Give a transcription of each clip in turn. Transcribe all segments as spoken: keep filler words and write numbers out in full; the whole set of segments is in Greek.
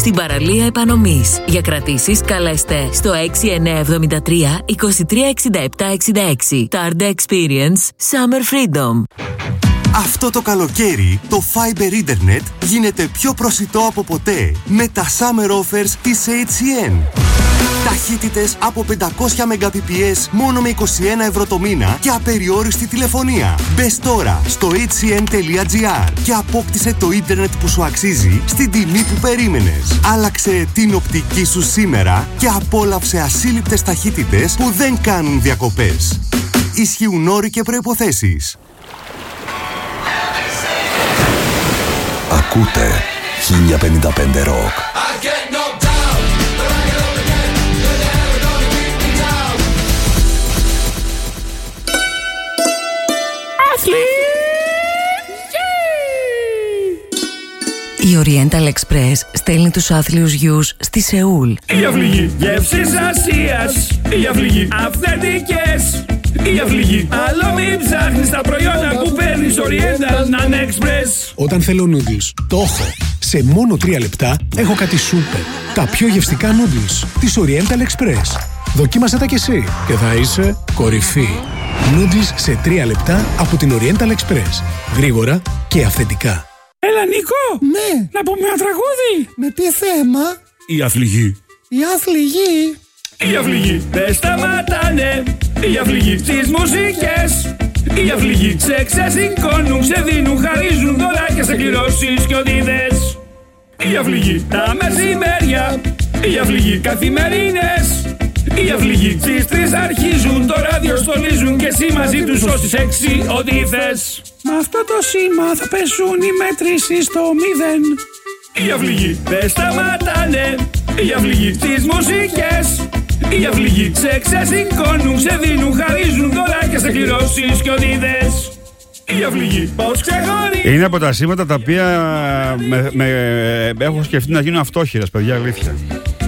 στην παραλία επανομής. Για κρατήσεις καλέστε στο έξι εννιά εβδομήντα τρία είκοσι τρία εξήντα επτά εξήντα έξι. Tarda Experience Summer Freedom. Αυτό το καλοκαίρι το Fiber Internet γίνεται πιο προσιτό από ποτέ με τα Summer Offers της έιτς σι εν. Ταχύτητες από πεντακόσια μεγαμπιτ μόνο με είκοσι ένα ευρώ το μήνα και απεριόριστη τηλεφωνία. Μπες τώρα στο έιτς σι εν τελεία τζι άρ και απόκτησε το ίντερνετ που σου αξίζει στην τιμή που περίμενες. Άλλαξε την οπτική σου σήμερα και απόλαυσε ασύλληπτες ταχύτητες που δεν κάνουν διακοπές. Ισχύουν όροι και προϋποθέσεις. Ακούτε χίλια πενήντα πέντε Rock. Η Oriental Express στέλνει τους άθλιους γιους στη Σεούλ. Η αυληγή γεύσης Ασίας. Η αυληγή αυθεντικές. Η αυληγή. Αλλά μην ψάχνεις τα προϊόντα που παίρνεις Oriental να είναι Express. Όταν θέλω noodles, το έχω. Σε μόνο τρία λεπτά έχω κάτι σούπερ. Τα πιο γευστικά noodles της Oriental Express. Δοκίμασε τα κι εσύ και θα είσαι κορυφή. Noodles σε τρία λεπτά από την Oriental Express. Γρήγορα και αυθεντικά. Έλα Νίκο! Ναι! Να πούμε ένα τραγούδι! Με τι θέμα? Η αυληγή. Η αυληγή. Η αυληγή δεν σταματάνε. Η αυληγή στις μουσικές. Η αυληγή σε ξεσηκώνουν, σε δίνουν, χαρίζουν δωράκια σε κληρώσεις και οδίδες. Η αυληγή τα μεσημέρια. Η αυληγή καθημερινές. Οι αυληγοί στις τρεις αρχίζουν, το ράδιο στολίζουν και εσύ μαζί τους όσοι έξι ό,τι θες. Με αυτό το σήμα θα πέσουν οι μετρήσεις στο μηδέν. Οι αυληγοί δεν σταματάνε. Οι αυληγοί στις μουσικές. Οι αυληγοί σε ξεσηκώνουν, σε δίνουν, χαρίζουν δωράκια σε κληρώσεις και ό,τι θες. Οι αυληγοί πώς ξεχωρίζουν. Είναι από τα σήματα τα οποία με, με, έχω σκεφτεί να γίνουν αυτόχειρες, παιδιά, αλήθεια.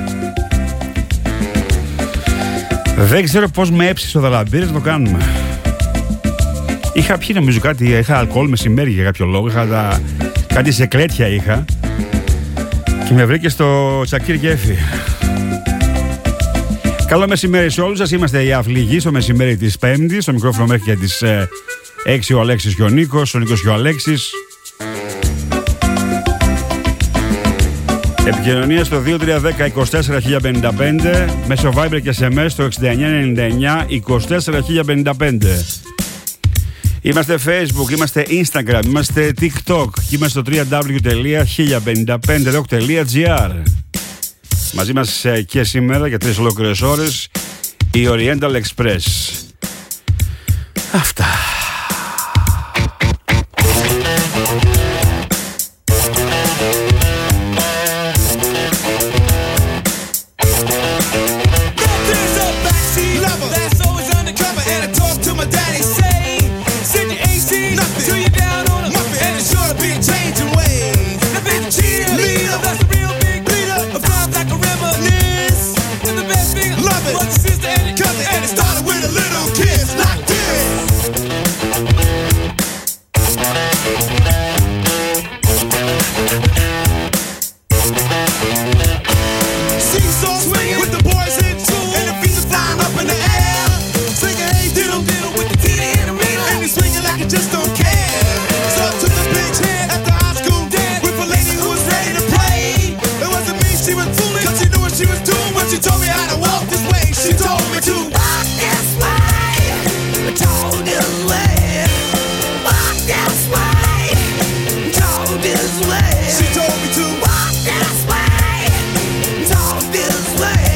Δεν ξέρω πώς με έψησε ο Δαλαμπύρης να το κάνουμε. Είχα πιει νομίζω κάτι, είχα αλκοόλ μεσημέρι για κάποιο λόγο, είχα τα, κάτι σεκλέτια είχα και με βρήκε στο Τσακίρ Γέφη. Καλό μεσημέρι σε όλους σας, είμαστε οι Αυληγοί στο μεσημέρι της Πέμπτης, στο μικρόφωνο μέχρι και τις ε, έξι ο Αλέξης και ο Νίκος, ο Νίκος και ο Αλέξης. Επικοινωνία στο δύο τρία ένα μηδέν είκοσι τέσσερα χίλια πενήντα πέντε, μέσω Viber και ες εμ ες στο εξήντα εννιά ενενήντα εννιά είκοσι τέσσερα χίλια πενήντα πέντε. Είμαστε Facebook, είμαστε Instagram, είμαστε TikTok και είμαστε στο double-u double-u double-u τελεία χίλια πενήντα πέντε rock τελεία τζι άρ. Μαζί μας και σήμερα για τρεις ολόκληρες ώρες η Oriental Express. Αυτά. She told me to walk this way, talk this way.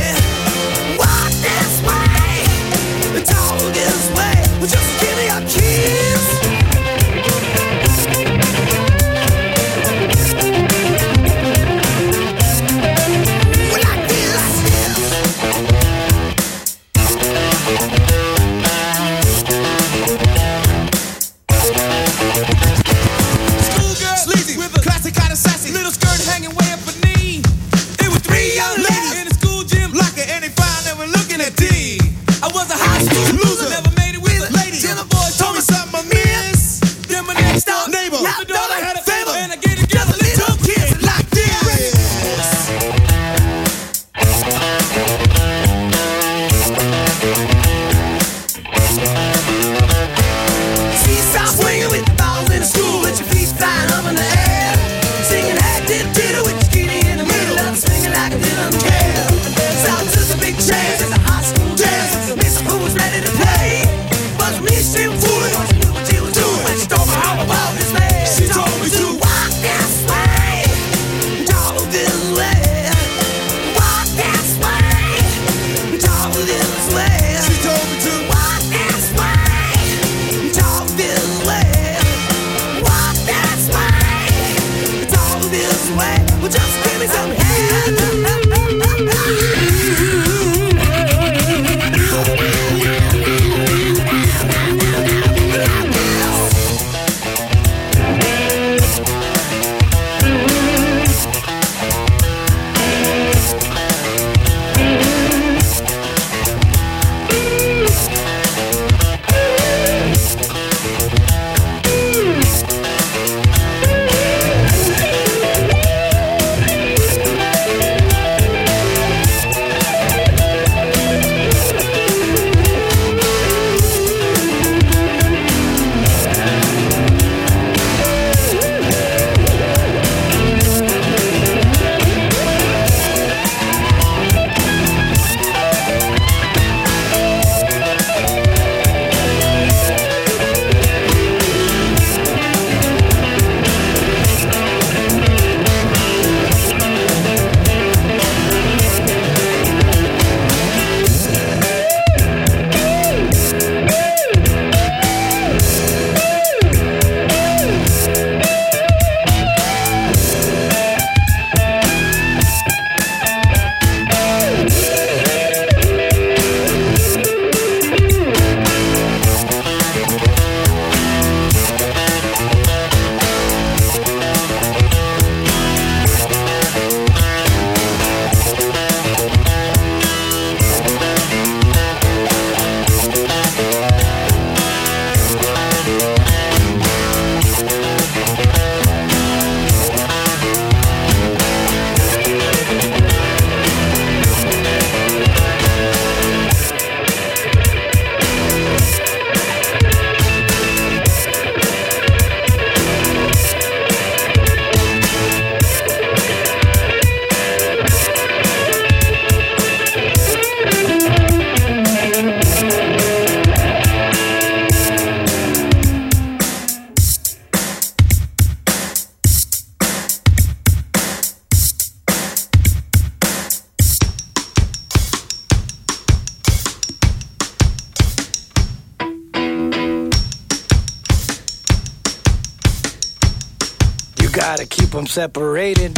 Gotta keep them separated.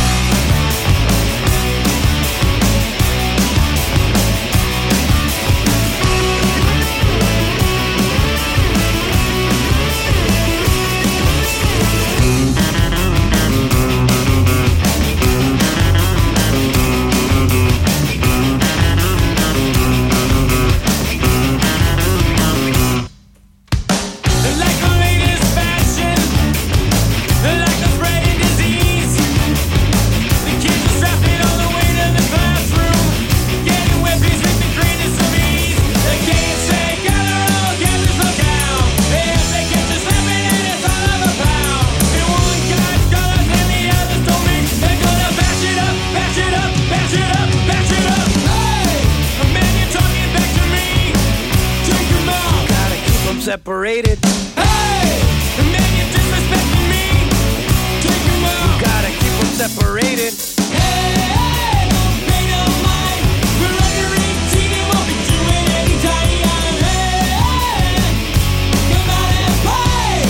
Separated. Hey, the man you're disrespecting me. Take him out. You gotta keep them separated. Hey, hey, don't pay no mind. We're under eighteen and won't be doing any time. Hey, hey, come out and play.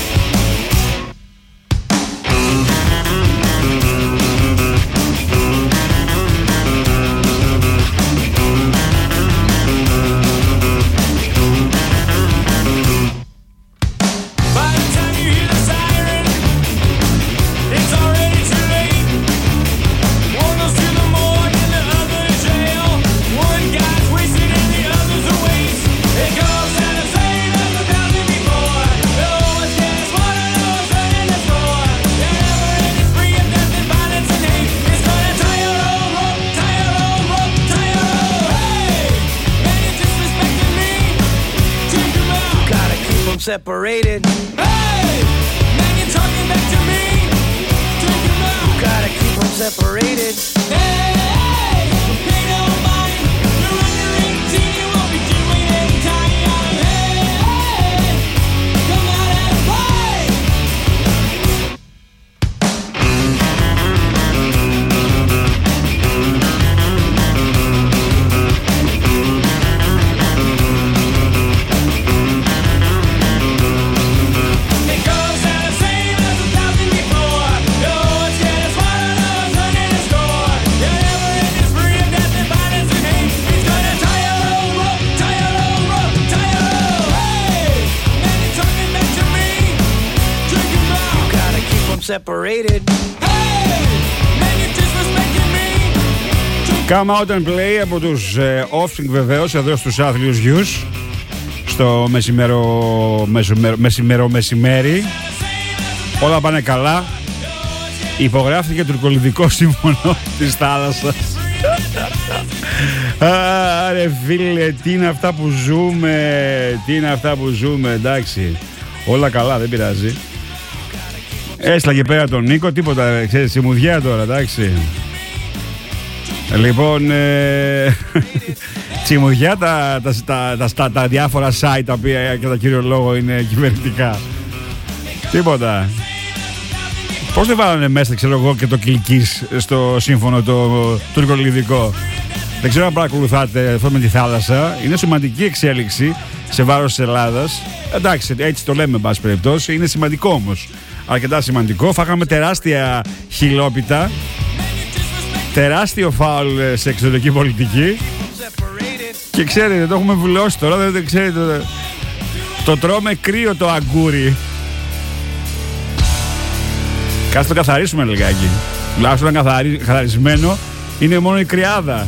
Separated. Hey, man, you're talking back to me. Take him out. You gotta keep them separated. Hey, hey, don't pay no mind. You're under eighteen, you won't be doing any time. Hey, hey, come out and play. separated. Hey, man, you disrespecting me. Come Out and Play από τους ε, Offspring βεβαίως, εδώ στους άθλιους γιους, στο μεσημέρο, μεσημέρο, μεσημέρο μεσημέρι. Όλα πάνε καλά. Υπογράφηκε τουρκολιδικό σύμφωνο της θάλασσας. Άρε φίλε, τι είναι αυτά που ζούμε, τι είναι αυτά που ζούμε, εντάξει. Όλα καλά, δεν πειράζει. Έστειλα και πέρα τον Νίκο, τίποτα, ξέρεις, σημουδιά τώρα, εντάξει. Λοιπόν, ε, τσιμουδιά τα, τα, τα, τα, τα, τα διάφορα site τα οποία κατά κύριο λόγο είναι κυβερνητικά. Τίποτα. Πώς δεν βάλανε μέσα, ξέρω εγώ, και το Κιλκής στο σύμφωνο το τουρκολιδικό. Δεν ξέρω αν παρακολουθάτε αυτό με τη θάλασσα. Είναι σημαντική εξέλιξη σε βάρος της Ελλάδας. Εντάξει, έτσι το λέμε, εν πάση περιπτώσει. Είναι σημαντικό όμως. Αρκετά σημαντικό. Φάγαμε τεράστια χιλόπιτα. Τεράστιο φάουλ σε εξωτερική πολιτική. Και ξέρετε, το έχουμε βουλώσει τώρα. Δεν, δεν ξέρετε. Το, το τρώμε κρύο το αγκούρι. Κάτσε το καθαρίσουμε λιγάκι. Τουλάχιστον καθαρι, καθαρισμένο είναι μόνο η κρυάδα.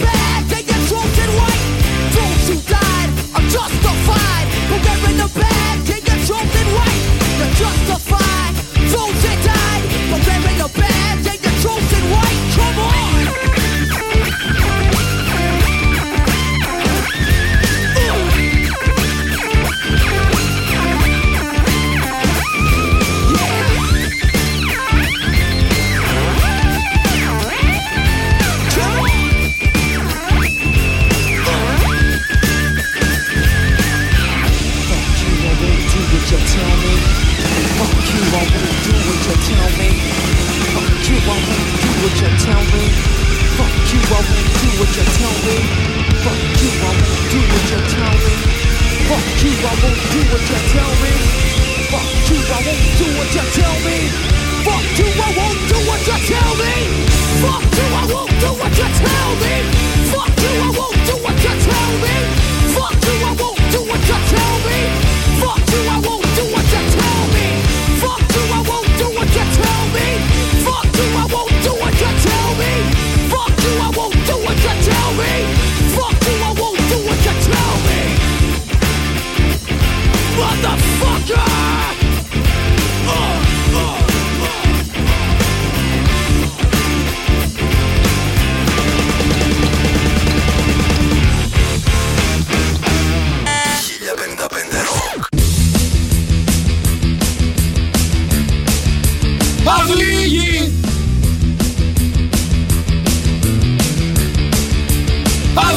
Justified, but wearing the badge.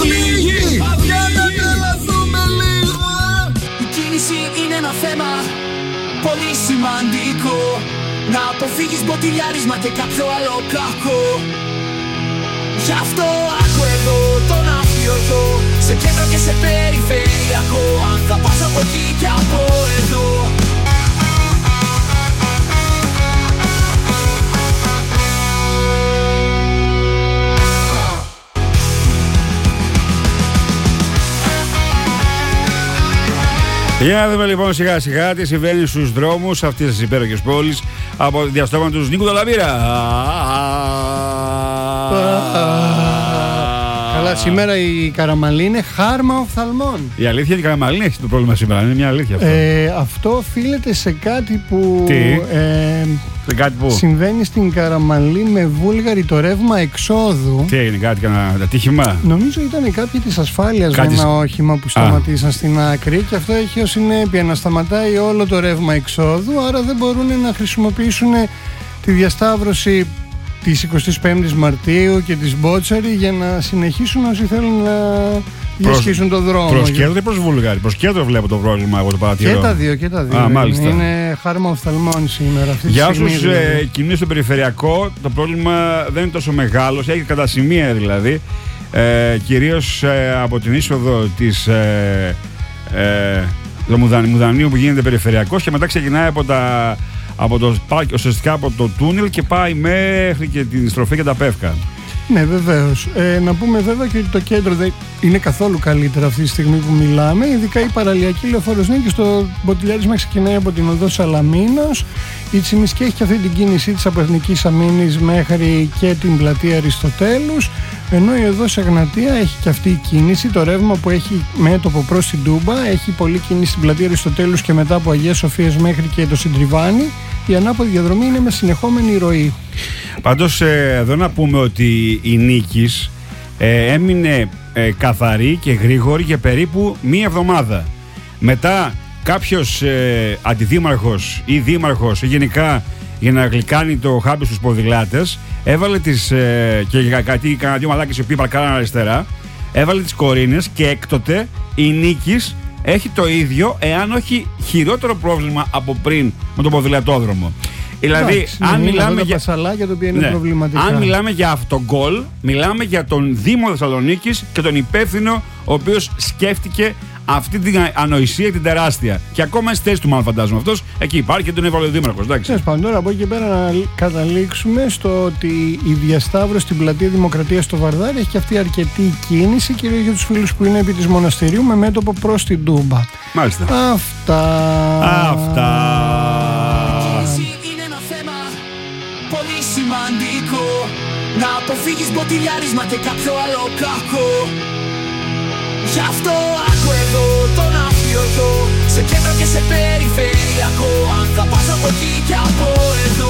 όλη η γη. Για να τρελαθούμε λίγο. Η κίνηση είναι ένα θέμα πολύ σημαντικό. Να αποφύγεις μποτιλιάρισμα και κάποιο άλλο κακό. Γι' αυτό άκου εδώ τον αφιωτό, σε κέντρο και σε περιφερειακό. Αν θα πας από εκεί και από εδώ. Για να δούμε λοιπόν σιγά σιγά τι συμβαίνει στους δρόμους αυτής της υπέροχης πόλης από διαστόματος Νίκου Δολαβήρα. Καλά, σήμερα η Καραμαλή είναι χάρμα οφθαλμών. Η αλήθεια είναι η Καραμαλή έχει το πρόβλημα σήμερα, είναι μια αλήθεια αυτό. Ε, αυτό οφείλεται σε κάτι που Τι? Ε, σε κάτι που συμβαίνει στην Καραμαλή με Βούλγαρη, το ρεύμα εξόδου. Τι έγινε, κάτι, κανένα ατύχημα? Νομίζω ήταν κάποιοι της ασφάλειας Κάτι... με ένα όχημα που σταματήσαν Α. στην άκρη και αυτό έχει ως συνέπεια να σταματάει όλο το ρεύμα εξόδου, άρα δεν μπορούν να χρησιμοποιήσουν τη διασταύρωση της εικοστής πέμπτης Μαρτίου και της Μπότσαρη για να συνεχίσουν όσοι θέλουν να διασχίσουν τον δρόμο. Προς κέντρο ή προς Βούλγαρη? Προς κέντρο βλέπω το πρόβλημα, εγώ το παρατηρώ. Και τα δύο, και τα δύο. Α, μάλιστα. Είναι χάρμα οφθαλμών σήμερα. Αυτή Για όσους όσους ε, κινούνται στο περιφερειακό, το πρόβλημα δεν είναι τόσο μεγάλο, έχει κατά σημεία δηλαδή. Ε, κυρίως ε, από την είσοδο της ε, ε, το Μουδανίου που γίνεται περιφερειακός και μετά ξεκινάει από τα από το, ουσιαστικά από το τούνελ και πάει μέχρι και την στροφή και τα Πεύκα. Ναι, βεβαίως. Ε, να πούμε βέβαια και ότι το κέντρο δεν είναι καθόλου καλύτερα αυτή τη στιγμή που μιλάμε. Ειδικά η παραλιακή Λεωφόρος Νίκης, το μποτιλιάρισμα ξεκινάει από την οδό Σαλαμίνος. Η Τσιμισκή έχει και αυτή την κίνησή της από Εθνικής Αμήνης μέχρι και την πλατεία Αριστοτέλους. Ενώ η οδός Εγνατία έχει και αυτή η κίνηση. Το ρεύμα που έχει μέτωπο προς την Τούμπα έχει πολλή κίνηση στην πλατεία Αριστοτέλους και μετά από Αγίας Σοφίας μέχρι και το Συντριβάνι. Η ανάποδη διαδρομή είναι με συνεχόμενη ροή. Πάντως ε, εδώ να πούμε ότι η Νίκης ε, έμεινε ε, καθαρή και γρήγορη για περίπου μία εβδομάδα. Μετά κάποιος ε, αντιδήμαρχος ή δήμαρχος ή γενικά για να γλυκάνει το χάμπι στους ποδηλάτες έβαλε τις, ε, και για κάτι κανένα δύο μαλάκες οι οποίοι παρκάραν αριστερά, έβαλε τις κορίνες και έκτοτε η Νίκης έχει το ίδιο, εάν όχι χειρότερο πρόβλημα από πριν με τον ποδηλατόδρομο. Δηλαδή, Άξι, αν, είναι μιλάμε τα για... πασαλάκια, το οποίο είναι ναι. προβληματικά. αν μιλάμε για αυτογκολ, μιλάμε για τον Δήμο Θεσσαλονίκης και τον υπεύθυνο ο οποίος σκέφτηκε αυτή την ανοησία την τεράστια. Και ακόμα στη θέση του, μάλλον φαντάζομαι αυτός, εκεί υπάρχει και τον έβαλε ο Δήμαρχος. Τέλος πάντων, τώρα από εκεί και πέρα να καταλήξουμε στο ότι η διασταύρωση στην πλατεία Δημοκρατίας στο Βαρδάρι έχει και αυτή αρκετή κίνηση, κυρίως για τους φίλους που είναι επί της Μοναστηρίου με μέτωπο προς την Τούμπα. Μάλιστα. Αυτά. Αυτά. Είναι ένα θέμα πολύ σημαντικό. Να αποφύγεις μποτιλιάρισμα και κάποιο άλλο κακό. Γι' αυτό άκου εδώ τον αφιωτό, σε κέντρο και σε περιφερειακό. Αν θα πας από εκεί και από εδώ.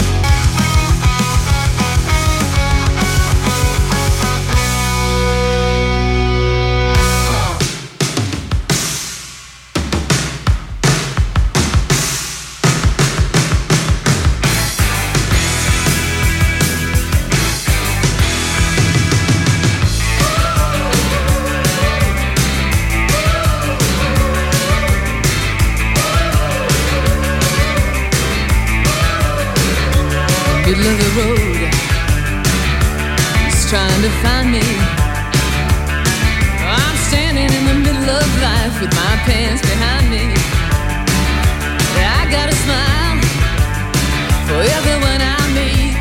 Middle of the road, he's trying to find me. I'm standing in the middle of life with my pants behind me. I got a smile for everyone I meet,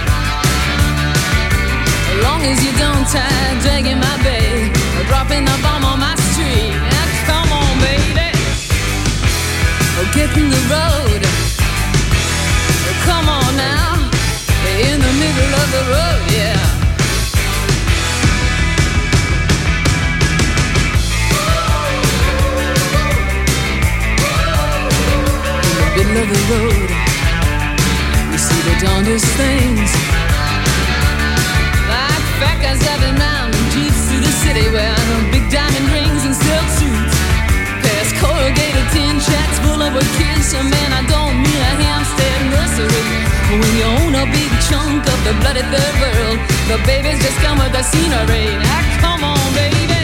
as long as you don't tie dragging my bag or dropping the bomb on my street. Now, come on, baby, oh, get in the road. Oh, come on now. In the middle of the road, yeah. In the middle of the road, we see the darndest things, like fat guys driving round in jeeps through the city wearing big diamond rings and silk suits, past corrugated tin shacks full of kids. So man, I don't mean a Hampstead nursery. When you own a big chunk of the bloody third world, the babies just come with the scenery. Now come on, baby.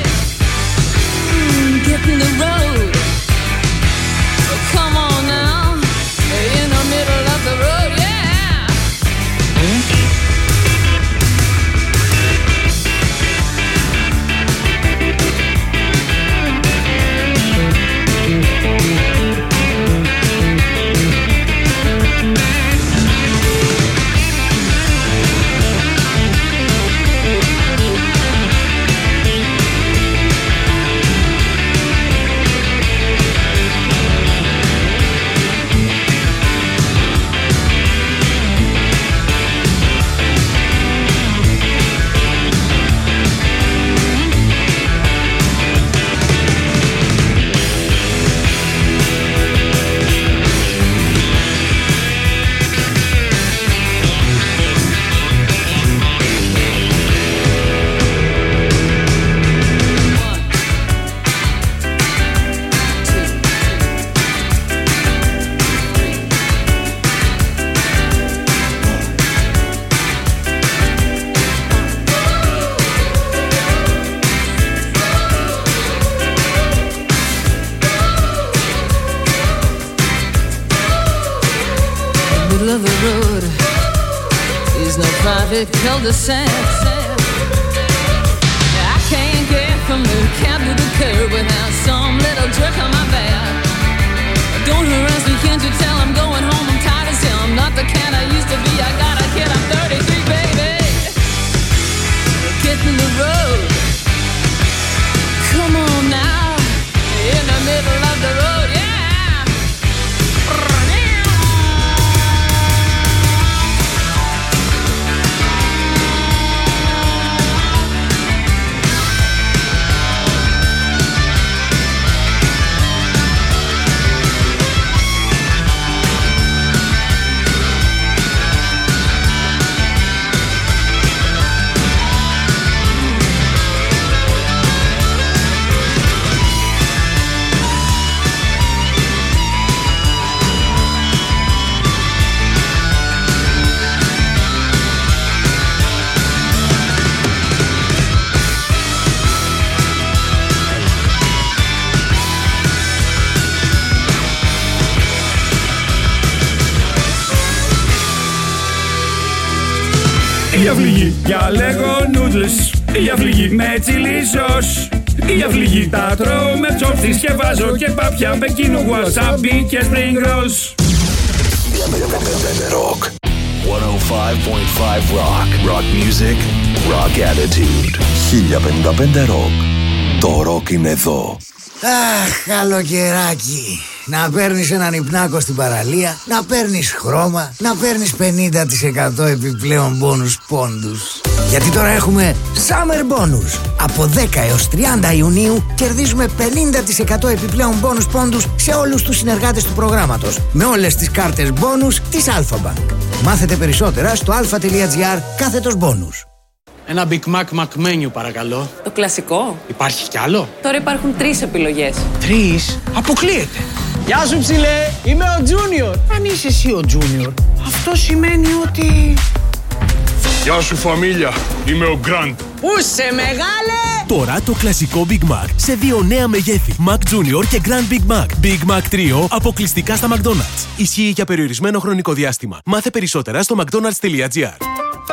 middle of the road. There's no private cul-de-sac. I can't get from the cab to the curb without some little jerk on my back. Don't harass me, can't you tell I'm going home? I'm tired as hell. I'm not the cat I used to be. I got a kid, I'm thirty-three, baby. Get in the road. Come on now. In the middle of the road, yeah. Η αυληγή για λέγω νούτλες, η αυληγή με τσιλί σος, η αυληγή τα τρώω με τσόπστις και βάζω και πάπια πεκίνου, wasabi και spring rolls. Rock. εκατόν πέντε κόμμα πέντε Rock. Rock music, rock attitude. χίλια πενήντα πέντε Rock. Το rock είναι εδώ. Αχ, καλοκαιράκι. Να παίρνεις έναν υπνάκο στην παραλία, να παίρνεις χρώμα, να παίρνεις πενήντα τοις εκατό επιπλέον μπόνους πόντους. Γιατί τώρα έχουμε Summer Bonus. Από δέκα έως τριάντα Ιουνίου κερδίζουμε πενήντα τοις εκατό επιπλέον μπόνους πόντους σε όλους τους συνεργάτες του προγράμματος, με όλες τις κάρτες μπόνους της Alpha Bank. Μάθετε περισσότερα στο alpha.gr κάθετος μπόνους. Ένα Big Mac McMenu παρακαλώ. Το κλασικό. Υπάρχει κι άλλο? Τώρα υπάρχουν τρεις επιλογές. Τρεις? Αποκλείεται. Γεια σου ψηλέ, είμαι ο Junior. Αν είσαι εσύ ο Junior, αυτό σημαίνει ότι... Γεια σου φαμίλια, είμαι ο Grand. Πού σε μεγάλε! Τώρα το κλασικό Big Mac σε δύο νέα μεγέθη, Mac Junior και Grand Big Mac. Big Mac τρίο αποκλειστικά στα McDonald's. Ισχύει για περιορισμένο χρονικό διάστημα. Μάθε περισσότερα στο mcdonalds.gr.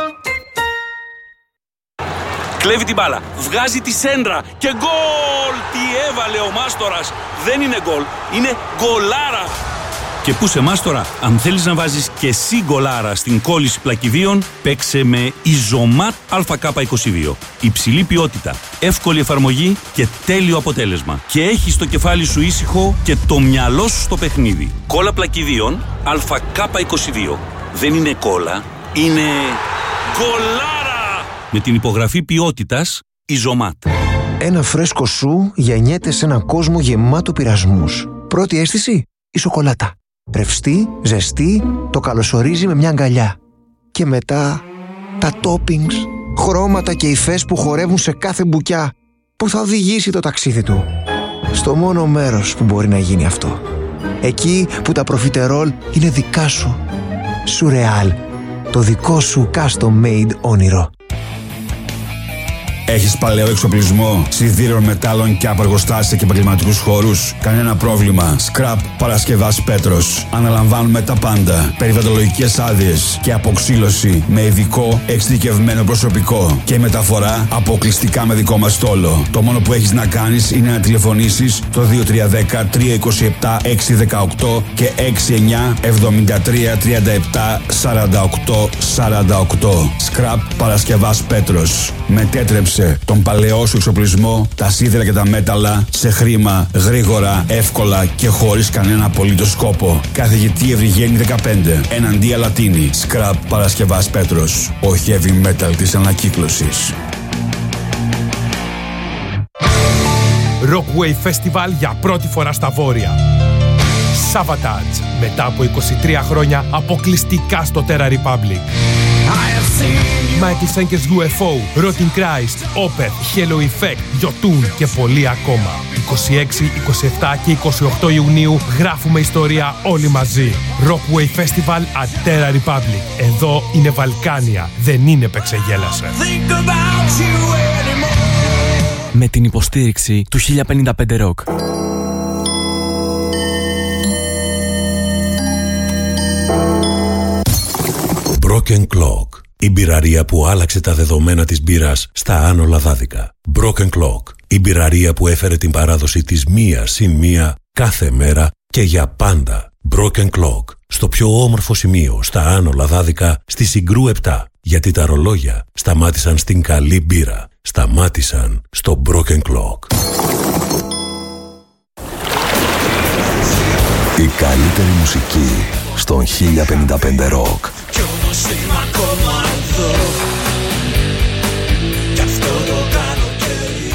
Κλέβει την μπάλα, βγάζει τη σέντρα και γκολ! Τι έβαλε ο Μάστορας! Δεν είναι γκολ, είναι γκολάρα! Και πού σε Μάστορα, αν θέλεις να βάζεις και εσύ γκολάρα στην κόλληση πλακιδίων, παίξε με Ιζωμάτ Α Κ είκοσι δύο. Υψηλή ποιότητα, εύκολη εφαρμογή και τέλειο αποτέλεσμα. Και έχεις το κεφάλι σου ήσυχο και το μυαλό σου στο παιχνίδι. Κόλλα πλακιδίων Α Κ είκοσι δύο. Δεν είναι κόλλα, είναι γκολάρα! Με την υπογραφή ποιότητας Ιζωμάτ. Ένα φρέσκο σου γεννιέται σε έναν κόσμο γεμάτο πειρασμούς. Πρώτη αίσθηση, η σοκολάτα. Ρευστή, ζεστή, το καλωσορίζει με μια αγκαλιά. Και μετά τα toppings, χρώματα και υφές που χορεύουν σε κάθε μπουκιά, που θα οδηγήσει το ταξίδι του στο μόνο μέρος που μπορεί να γίνει αυτό. Εκεί που τα προφιτερόλ είναι δικά σου. Σουρεάλ, το δικό σου custom made όνειρο. Έχεις παλαιό εξοπλισμό σιδήρων, μετάλλων και από εργοστάσια και επαγγελματικούς χώρους? Κανένα πρόβλημα. Scrap Παρασκευάς Πέτρος. Αναλαμβάνουμε τα πάντα. Περιβαλλοντολογικές άδειες και αποξύλωση με ειδικό εξειδικευμένο προσωπικό. Και μεταφορά αποκλειστικά με δικό μας στόλο. Το μόνο που έχεις να κάνεις είναι να τηλεφωνήσεις το δύο τρία ένα μηδέν τρία δύο επτά έξι ένα οκτώ και έξι εννιά εβδομήντα τρία τριάντα επτά σαράντα οκτώ σαράντα οκτώ. Scrap Παρασκευάς Πέτρος. Μετέτρεψε τον παλαιό σου εξοπλισμό, τα σίδερα και τα μέταλλα σε χρήμα, γρήγορα, εύκολα και χωρίς κανένα απολύτως σκόπο. Καθηγητή Ευρυγένη δεκαπέντε, εναντία Λατίνη. Scrap Παρασκευάς Πέτρος. Ο heavy metal της ανακύκλωσης. Rockwave Festival για πρώτη φορά στα Βόρεια. Savatage, μετά από είκοσι τρία χρόνια αποκλειστικά στο Terra Republic. Michael Schenker's γιου εφ ο, Rotting Christ, Opeth, Halo Effect, Jotun και πολλοί ακόμα. είκοσι έξι, είκοσι επτά και είκοσι οκτώ Ιουνίου γράφουμε ιστορία όλοι μαζί. Rockwave Festival at Terra Republic. Εδώ είναι Βαλκάνια, δεν είναι Πεξεγέλασε. Με την υποστήριξη του χίλια πενήντα πέντε Rock. Broken Clock. Η μπειραρία που άλλαξε τα δεδομένα της μπύρας στα άνω λαδάδικα. Broken Clock. Η μπειραρία που έφερε την παράδοση της μία συν μία κάθε μέρα και για πάντα. Broken Clock. Στο πιο όμορφο σημείο στα άνω λαδάδικα στη Συγκρού επτά. Γιατί τα ρολόγια σταμάτησαν στην καλή μπύρα. Σταμάτησαν στο Broken Clock. Η καλύτερη μουσική στον χίλια πενήντα πέντε Rock. Κι όμως είμαι ακόμα εδώ. Κι αυτό το καλοκαίρι.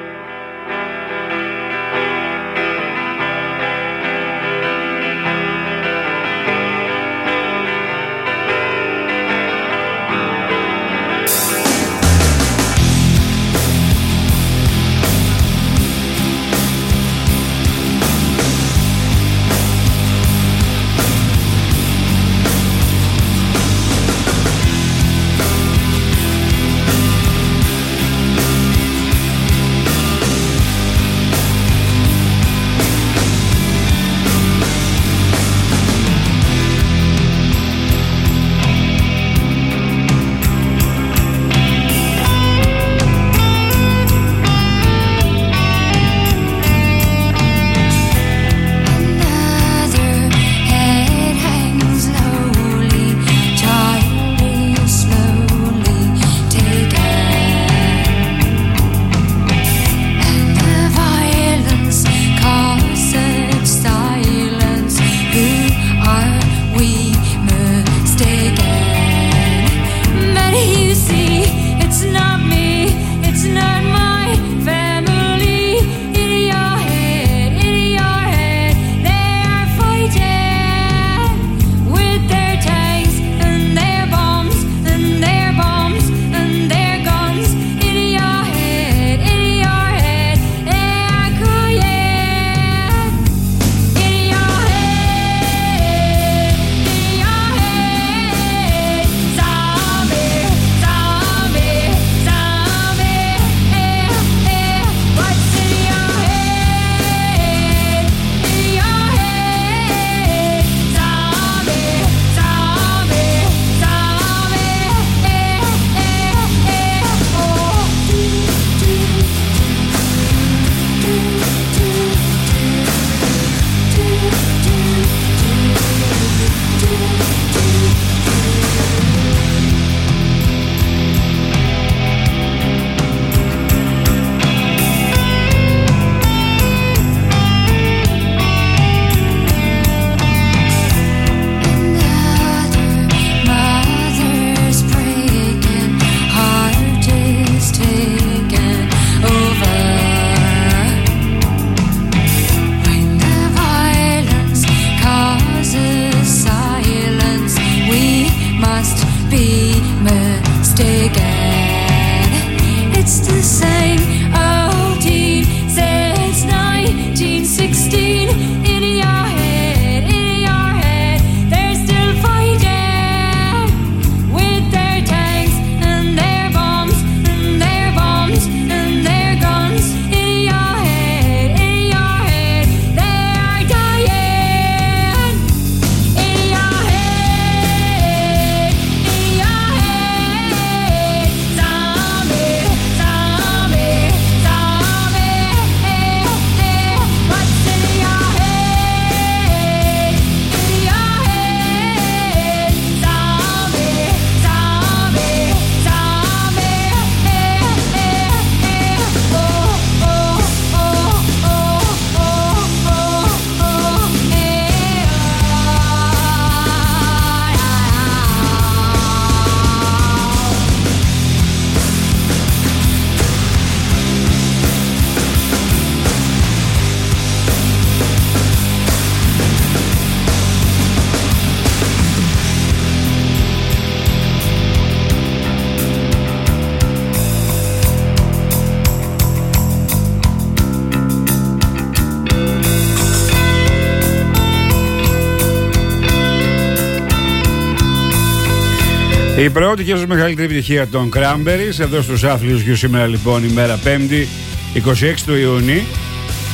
Η πρώτη και ίσως μεγαλύτερη επιτυχία των Cranberries εδώ στους Άθλιους γιου σήμερα λοιπόν ημέρα Πέμπτη είκοσι έξι του Ιούνιου.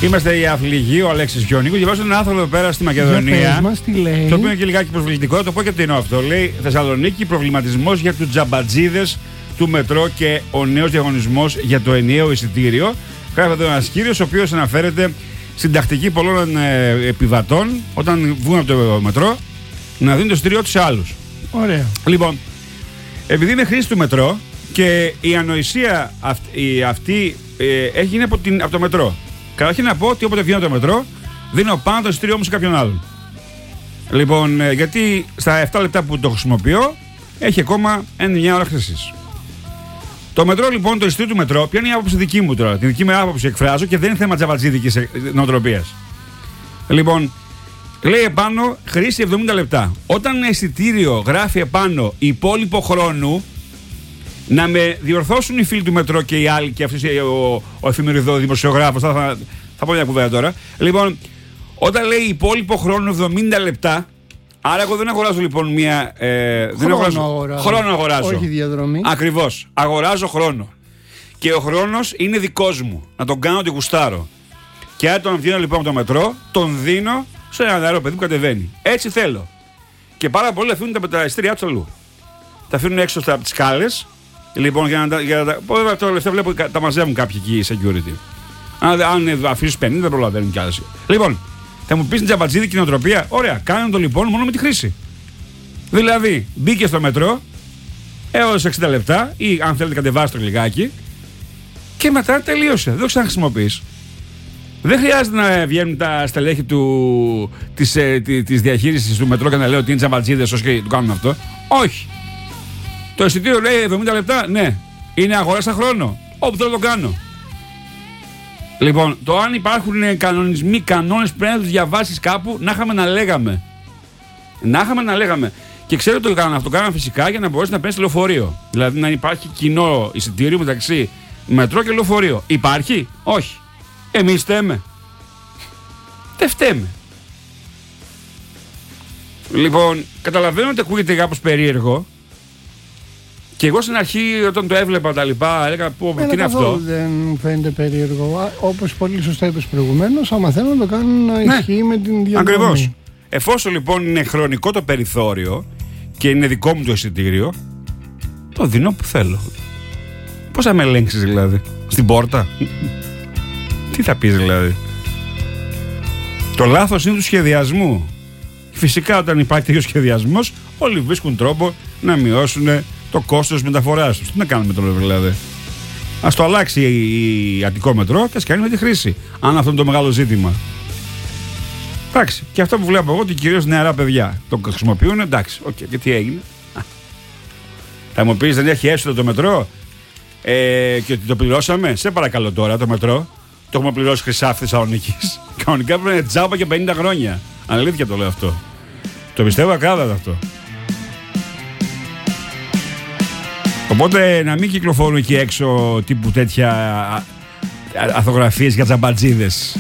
Είμαστε η Αφληγή, ο Αλέξης Γιονίκου. Διαβάζω ένα άνθρωπο εδώ πέρα στη Μακεδονία. Για πες μας, τι λέει. Το οποίο είναι και λιγάκι προσβλητικό. Το πω και τι είναι αυτό. Λέει Θεσσαλονίκη, προβληματισμός για τους τζαμπατζίδες του μετρό και ο νέος διαγωνισμός για το ενιαίο εισιτήριο. Γράφει εδώ ένας κύριος, ο οποίος αναφέρεται στην τακτική πολλών ε, επιβατών όταν βγουν από το μετρό να δίνουν το εισιτήριό τους σε άλλους. Ωραία. Λοιπόν, επειδή είναι χρήση του μετρό και η ανοησία αυτή, αυτή ε, έχει γίνει από, την, από το μετρό. Καταρχήν να πω ότι όποτε βγαίνω από το μετρό, δίνω πάνω το εισιτήριό μου σε κάποιον άλλον. Λοιπόν, ε, γιατί στα επτά λεπτά που το χρησιμοποιώ, έχει ακόμα εννιά ώρα χρήσης. Το μετρό, λοιπόν, το εισιτήριο του μετρό, ποια είναι η άποψη δική μου τώρα. Την δική μου άποψη εκφράζω και δεν είναι θέμα τζαβατζίδικης νοοτροπίας. Λοιπόν, λέει επάνω χρήση εβδομήντα λεπτά. Όταν ένα εισιτήριο γράφει επάνω υπόλοιπο χρόνου, να με διορθώσουν οι φίλοι του μετρό και οι άλλοι και αυτός ο, ο εφημεριδό δημοσιογράφος. Θα, θα, θα πω μια κουβέντα τώρα. Λοιπόν, όταν λέει υπόλοιπο χρόνο εβδομήντα λεπτά, άρα εγώ δεν αγοράζω λοιπόν μια. Ε, δεν χρόνο αγοράζω, αγοράζω. Χρόνο αγοράζω. Όχι διαδρομή. Ακριβώς. Αγοράζω χρόνο. Και ο χρόνος είναι δικός μου. Να τον κάνω ότι γουστάρω. Και αν τον βγαίνω λοιπόν από το μετρό, τον δίνω σε ένα νεαρό παιδί που κατεβαίνει. Έτσι θέλω. Και πάρα πολλοί αφήνουν τα εισιτήριά του αλλού. Τα αφήνουν έξω από τις σκάλες. Λοιπόν, για να, για να, το τελευταίο βλέπω τα μαζεύουν κάποιοι εκεί security. Αν, αν αφήσεις πενήντα δεν προλαβαίνουν κι άλλες. Λοιπόν, θα μου πεις την τζαμπατζίδικη νοοτροπία. Ωραία, κάνουν το λοιπόν μόνο με τη χρήση. Δηλαδή, μπήκε στο μετρό έως εξήντα λεπτά ή αν θέλετε κατεβάστε το λιγάκι και μετά τελείωσε. Δεν το ξαναχρησιμοποιείς. Δεν χρειάζεται να βγαίνουν τα στελέχη του, της, ε, της διαχείρισης του μετρό και να λέω ότι είναι τζαμπατζίδες όσοι το κάνουν αυτό. Όχι. Το εισιτήριο λέει εβδομήντα λεπτά, ναι. Είναι αγόρασα χρόνο. Όπου θέλω το κάνω. Λοιπόν, το αν υπάρχουν κανονισμοί, κανόνες πρέπει να τους διαβάσεις κάπου, να είχαμε να λέγαμε. Να είχαμε να λέγαμε. Και ξέρω ότι το κάνανε αυτό. Το κάνανε φυσικά για να μπορέσει να παίρνει λεωφορείο. Δηλαδή να υπάρχει κοινό εισιτήριο μεταξύ μετρό και λεωφορείο. Υπάρχει? Όχι. Εμείς φταίμε. Δεν φταίμε. Λοιπόν, καταλαβαίνω ότι ακούγεται κάπως περίεργο. Και εγώ στην αρχή όταν το έβλεπα τα λοιπά έλεγα πω τι είναι αυτό. Δεν μου φαίνεται περίεργο. Όπως πολύ σωστά είπες προηγουμένως, άμα θέλουν να το κάνουν να ναι, ισχύει με την διαδρομή. Ακριβώς. Εφόσον λοιπόν είναι χρονικό το περιθώριο και είναι δικό μου το εισιτήριο, το δίνω που θέλω. Πώς θα με ελέγξεις δηλαδή? Στην πόρτα? Τι θα πεις δηλαδή? Το λάθος είναι του σχεδιασμού. Φυσικά όταν υπάρχει τέτοιο σχεδιασμός, όλοι βρίσκουν τρόπο να μειώσουν το κόστος μεταφοράς τους. Τι να κάνουμε τώρα δηλαδή? Ας το αλλάξει η Αττικό μετρό και ας κάνει με τη χρήση. Αν αυτό είναι το μεγάλο ζήτημα. Εντάξει. Και αυτό που βλέπω εγώ ότι κυρίως νεαρά παιδιά το χρησιμοποιούν. Εντάξει. Οκ. Okay. Και τι έγινε? Θα μου πεις δεν έχει έσοδο το μετρό ε, και ότι το πληρώσαμε? Σε παρακαλώ τώρα το μετρό. Το έχουμε πληρώσει Χρυσάφι Θεσσαλονίκης. Κανονικά πρέπει να είναι τζάμπα και πενήντα χρόνια. Αλήθεια το λέω αυτό. Το πιστεύω ακράδαντα αυτό. Οπότε να μην κυκλοφορούν εκεί έξω τύπου τέτοια αθογραφίες για τζαμπατζίδες.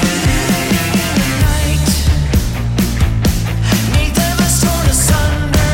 Neath the storm asunder.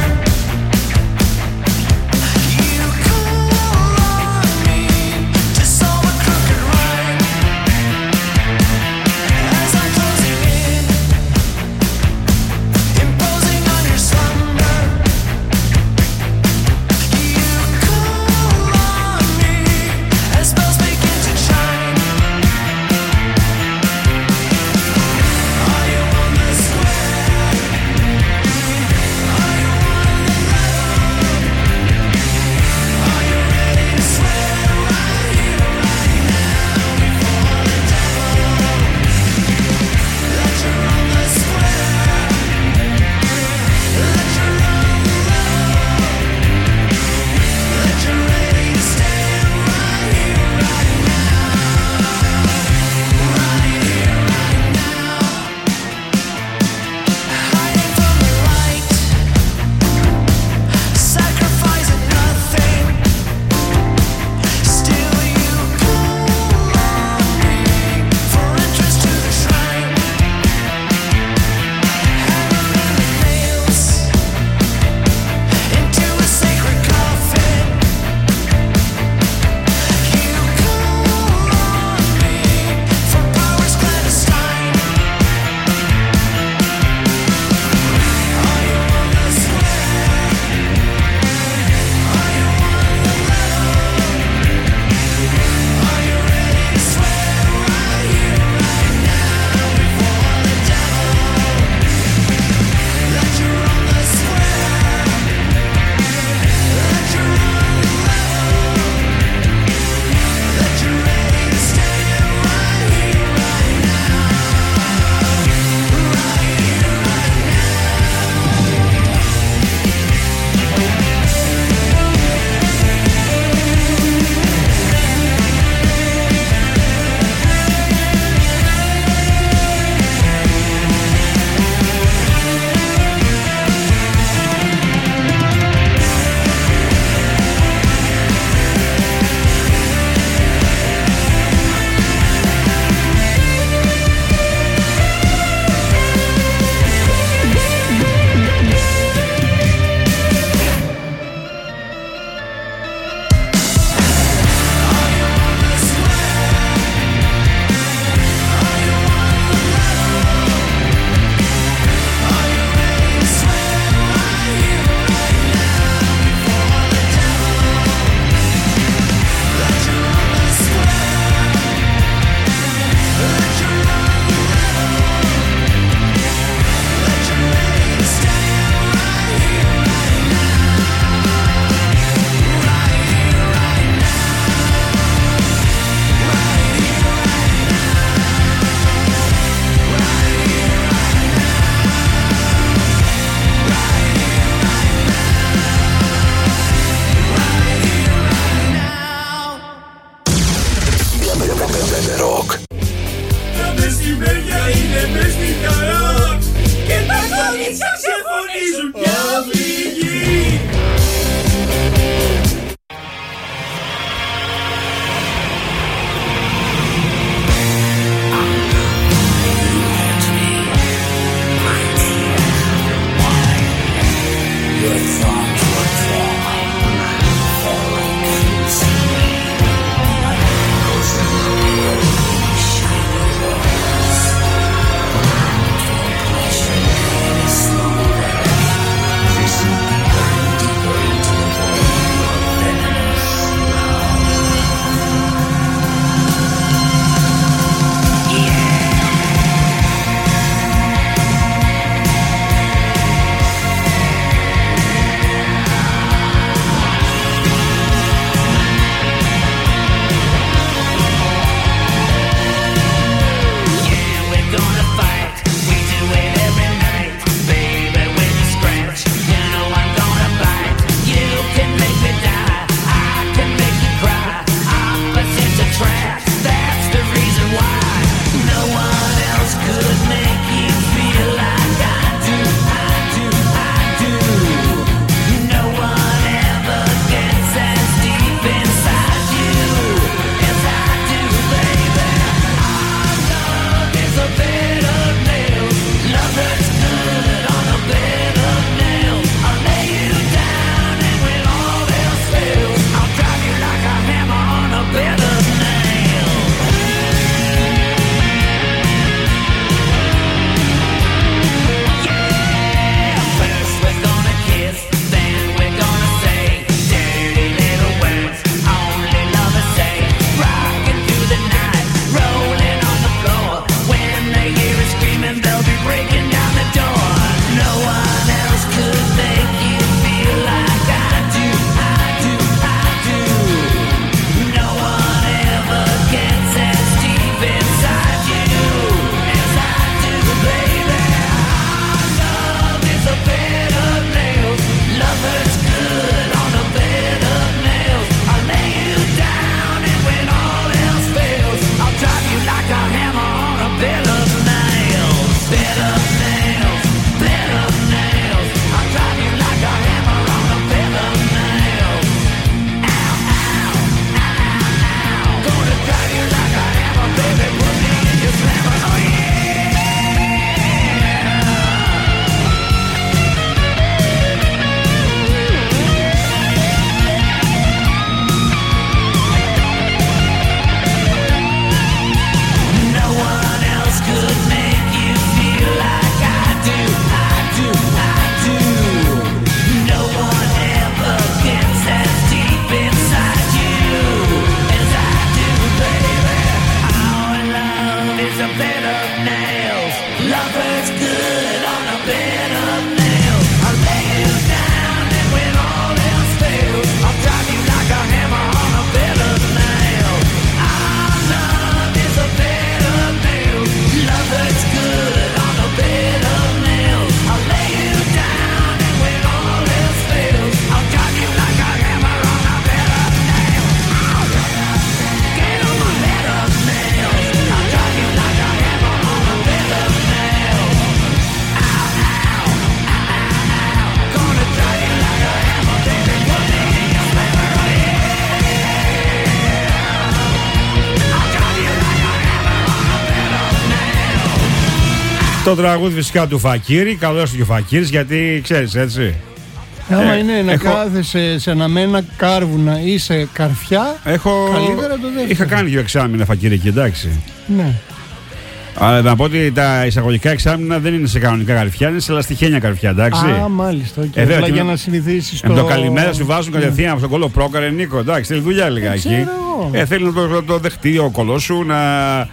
Το τραγούδι φυσικά του Φακύρη. Καλώς και ο Φακύρης, γιατί ξέρεις έτσι. Άμα ε, είναι να έχω... κάθεσαι σε αναμένα κάρβουνα ή σε καρφιά, έχω... καλύτερα το δεύτερο. Είχα κάνει δύο εξάμηνα Φακύρη εκεί, εντάξει. Ναι. Αλλά να πω ότι τα εισαγωγικά εξάμηνα δεν είναι σε κανονικά καρφιά, είναι σε λαστιχένια καρφιά, εντάξει. Α, μάλιστα. Okay. Ε, για να συνηθίσεις το... το... το καλημέρα σου βάζουν κατευθείαν από τον κόλλο πρόκαρε, Νίκο. Εντάξει, θέλει δουλειά λιγάκι. Ε, θέλει να το, το δεχτεί ο κόλλο σου, να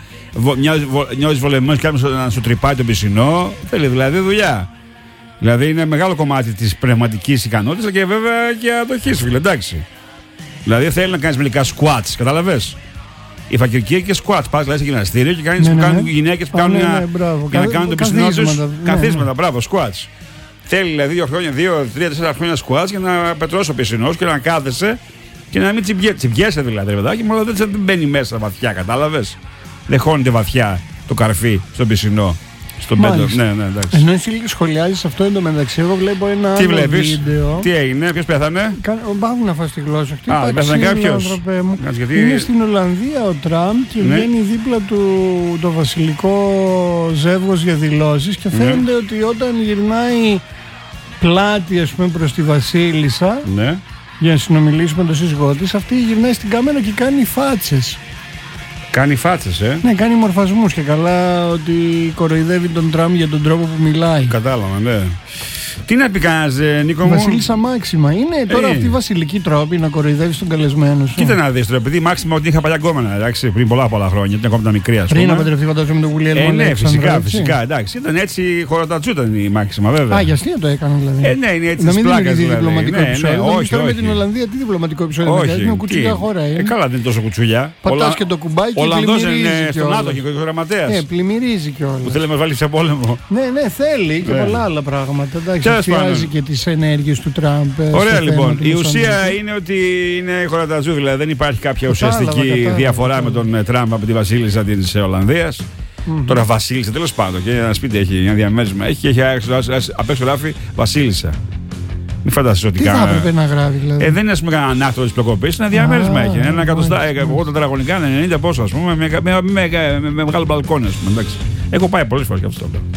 νιώθει βολεμένος και να σου τρυπάει τον πισινό. Θέλει δηλαδή δουλειά. Δηλαδή είναι μεγάλο κομμάτι της πνευματικής ικανότητας και βέβαια και αντοχής, φίλε, εντάξει. Δηλαδή θέλει να κάνεις μερικά squats, κατάλαβες. Η φακυρική έχει και squats. Πας δηλαδή σε γυμναστήριο και κάνεις, ναι, ναι, κάνουν ναι. γυναίκες που κάνουν ναι, μια, ναι, μπράβο, για να κα, κάνουν τον πισινό τους. Καθίσματα, ναι, ναι. μπράβο, squats. Θέλει δηλαδή δύο χρόνια, δύο, τρία, τέσσερα χρόνια squats για να πετρώσει ο πισινός και να κάθεσαι και να μην τσιμπιέσαι δηλαδή, παιδάκι, μόνο δεν μπαίνει μέσα βαθιά, κατάλαβες. Δεν χώνεται βαθιά το καρφί στον πισινό. Στον πέντο, ναι, ναι, εντάξει. Ενώ εσύ λίγο σχολιάζεις αυτό εντωμεταξύ, εγώ βλέπω ένα τι άλλο βλέπεις, βίντεο. Τι έγινε, ποιος πέθανε? Πάγουν να φας τη γλώσσα. Α, δεν πέθανε κάποιος. Γιατί... Είναι στην Ολλανδία ο Τραμπ και ναι. βγαίνει δίπλα του το βασιλικό ζεύγος για δηλώσεις και φαίνεται ναι. ότι όταν γυρνάει πλάτη, ας πούμε, προς τη βασίλισσα, ναι. για να συνομιλήσει με τον σύζυγό της, αυτή γυρνάει στην κάμερα και κάνει φάτσες. Κάνει φάτσες, ε. Ναι, κάνει μορφασμούς και καλά ότι κοροϊδεύει τον Τραμπ για τον τρόπο που μιλάει. Κατάλαβα, ναι. Τι να πει κανένας, Νίκο μου. Βασίλισσα Μάξιμα. Είναι τώρα ε, αυτή η βασιλική τρόπη να κοροϊδεύει τον καλεσμένο σου. Κοίτα να δεις τώρα, επειδή Μάξιμα ότι είχα παλιά γκόμενα, εντάξει, πριν πολλά πολλά χρόνια, ήταν ακόμα τα μικρή, ας πούμε. Πριν να παντρευτεί φαντάζομαι με τον Γουλιέλμο. Ε, ναι, φυσικά, φυσικά, εντάξει. Ήταν έτσι χωρατατσού ήταν η Μάξιμα, βέβαια. Α, για αστείο το έκανε δηλαδή. Ε, ναι, είναι έτσι. Να μην πλάκας, δηλαδή. διπλωματικό επεισόδιο. Όχι, όχι. Με την Ολλανδία τι διπλωματικό επεισόδιο είναι. Είναι κουτσουλιά χώρα. Ε, καλά, δεν είναι τόσο κουτσουλιά. Πατάς και το κουμπάκι και είναι στον ΝΑΤΟ και ο γραμματέας. Ναι, πλημμυρίζει κιόλας. Που θέλει να μας βάλει σε πόλεμο. Ναι, ναι, θέλει και πολλά άλλα πράγματα. Εντάξει, χρειάζει και τις ενέργειες του Τραμπ. Ωραία λοιπόν. Η ουσία είναι ότι είναι χωραταζού, δηλαδή δεν υπάρχει κάποια ουσιαστική διαφορά με τον Τραμπ από τη βασίλισσα της Ολλανδίας. Mm-hmm. Τώρα βασίλισσα, τέλος πάντων, και ένα σπίτι έχει, ένα διαμέρισμα έχει και έχει απ' έξω γράφει βασίλισσα. Μην φανταστείς ότι κάνει. Τι θα έπρεπε να γράφει, δηλαδή. Ε, δεν είναι, ας πούμε, κανένα ανάκτορο της πλοκοπής, ένα διαμέρισμα έχει. Ένα εκατοστά, ογδόντα τετραγωνικά, ενενήντα πόσο, ας πούμε, με, με, με, με, με μεγάλο μπαλκόνι, ας πούμε. Εντάξει. Έχω πάει πολλές φορές και αυτό το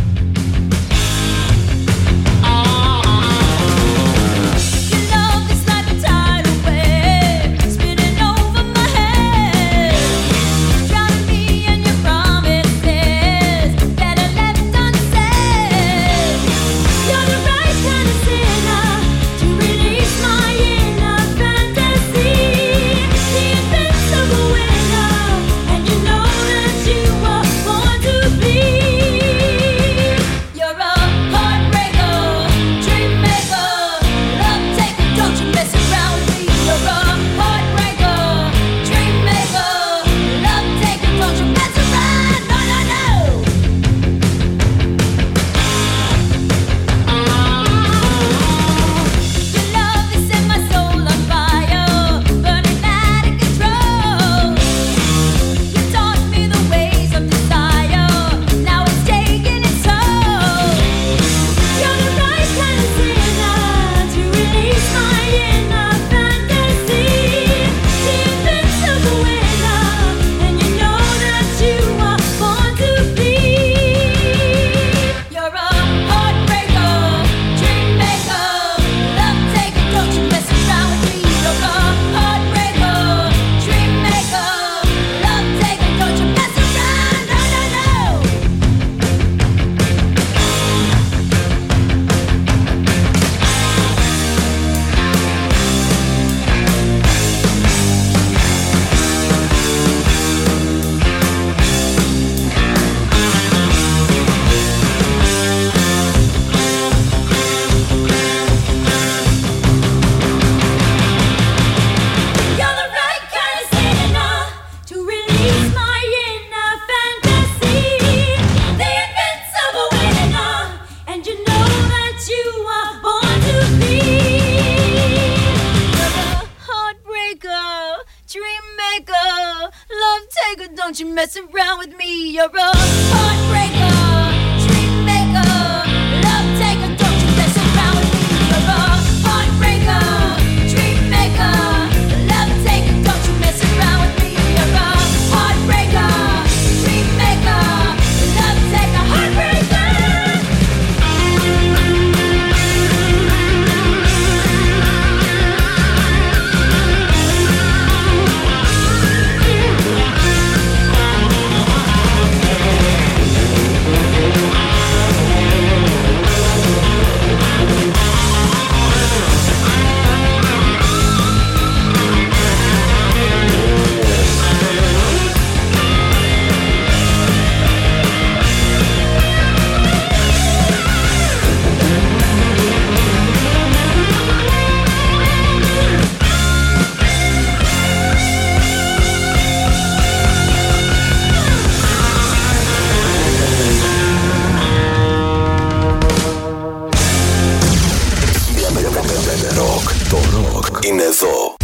Heartbreaker, Το ροκ είναι εδώ.